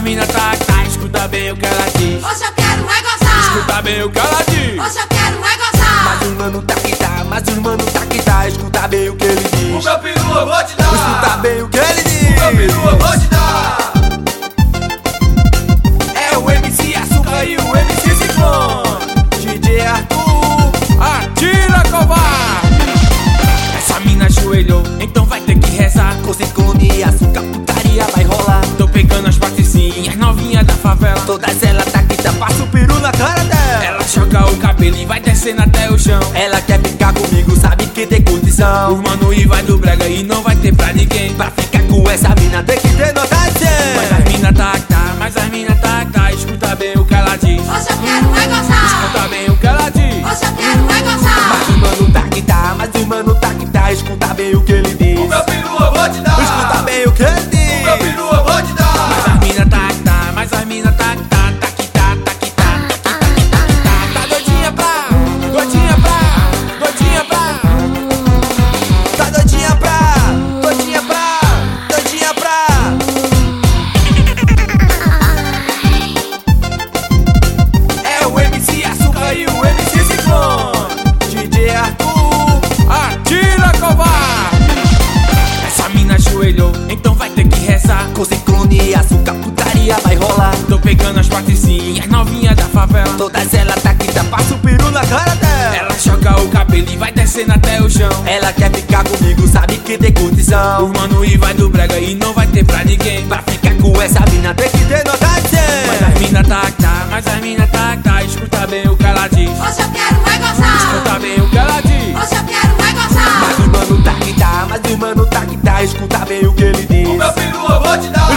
mina tá, escuta bem o que ela diz. Hoje eu quero é gozar. Escuta bem o que ela diz. Hoje eu quero é gozar. Mas o mano tá que tá, mas o mano tá que tá. Escuta bem o que ele diz. O meu peru eu vou te dar. Escuta bem o que ele diz. O meu peru eu vou te dar. É o MC Açúcar e o MC Ciclone. DJ Arthur, Atira, covarde! Essa mina ajoelhou, então vai ter que rezar. com Ciclone e Açúcar, putaria vai rolar. Tô pegando as patricinhas, novinha da favela. Todas elas tá que tá, passa o peru na cara dela. Ela joga o cabelo e vai descendo até o chão. Ela quer ficar comigo, sabe que tem condição. Os mano e vai do brega e não vai ter pra ninguém. Pra ficar com essa mina tem que ter nota Mas as mina tá, mas as mina tá, escuta bem o que ela diz. Hoje eu quero é gozar. Escuta bem o que ela diz. Hoje eu quero é gozar. Mas o mano tá que tá, mas o mano tá que tá. Escuta bem o que ele diz. O meu peru eu vou te dar. Escuta bem o que ele diz. O meu peru eu vou te dar. Mas as mina tá, mas as mina tá que tá, tá doidinha pra, doidinha pra, doidinha pra. Tá doidinha pra, doidinha pra, doidinha pra. É o MC Açúcar e o MC Ciclone. DJ Arthur, Atira, covarde! Essa mina ajoelhou, então vai ter que rezar. com Ciclone e Açúcar, putaria vai rolar. Tô pegando as patricinhas, novinha da favela. Todas elas tá que tá, passa o peru na cara dela. Ela joga o cabelo e vai descendo até o chão. Ela quer ficar comigo, sabe que tem condição. Os mano e vai do brega e não vai ter pra ninguém. Pra ficar com essa mina tem que ter nota Mas as mina tá, mas as mina tá, escuta bem o que ela diz. Hoje eu quero é gozar. Escuta bem o que ela diz. Hoje eu quero é gozar. Mas o mano tá que tá, mas o mano tá que tá. Escuta bem o que ele diz. O meu peru eu vou te dar.